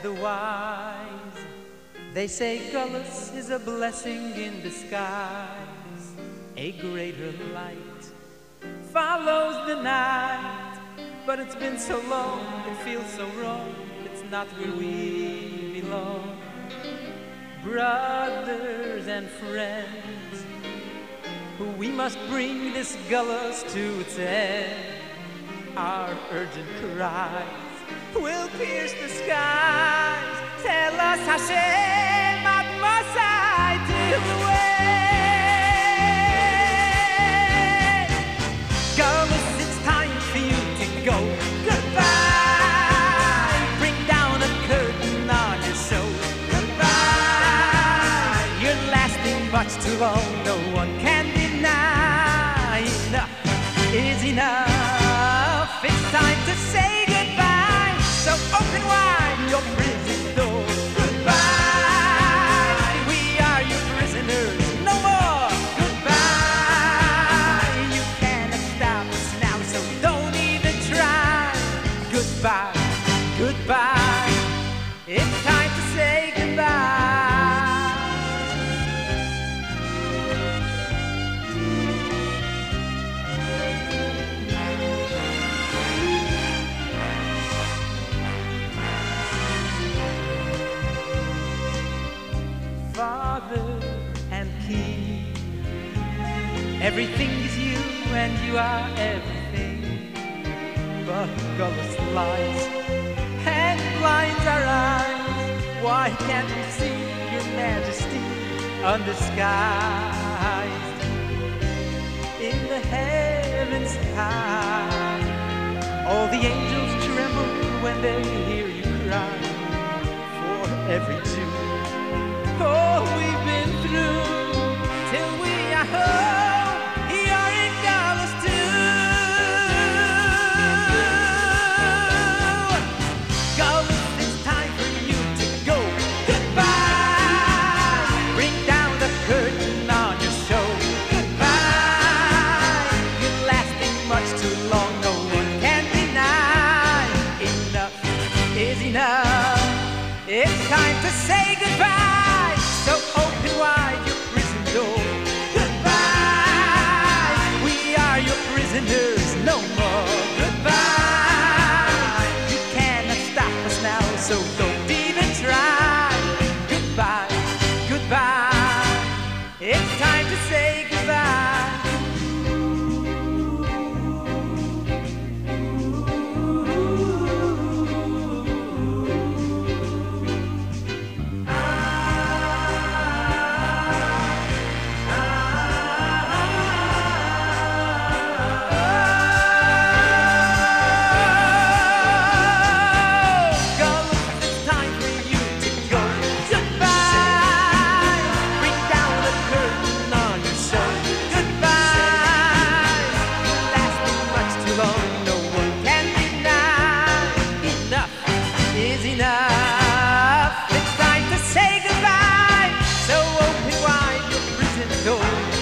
the wise. They say Gullus is a blessing in disguise. A greater light follows the night. But it's been so long, it feels so wrong. It's not where we belong. Brothers and friends, we must bring this Gullus to its end. Our urgent cries will pierce the skies. Tell us, Hashem, at Masai, till the way. Gullus, it's time for you to go. Goodbye. Bring down a curtain on your show. Goodbye. You're lasting much too long. No one can deny. Enough is enough. It's time to say goodbye. So open wide your prison door. Goodbye. We are your prisoners. No more. Goodbye. You cannot stop us now, so don't even try. Goodbye. Goodbye. It's time to say goodbye. Father and King, everything is you and you are everything. But Gullus lies and blinds our eyes. Why can't we see your majesty undisguised? In the heavens high, all the angels tremble when they hear you cry. For every Jew, oh, we've been through till we are home. You're in Gullus too. Gullus, it's time for you to go. Goodbye. Bring down the curtain on your show. Goodbye. You're lasting much too long. No one can deny. Enough is enough. It's time to say goodbye. So open wide your prison door. Goodbye. We are your prisoners no more. Goodbye. You cannot stop us now, so don't even try. Goodbye. Goodbye. It's time to say goodbye. Enough. It's time to say goodbye. So open wide your prison door.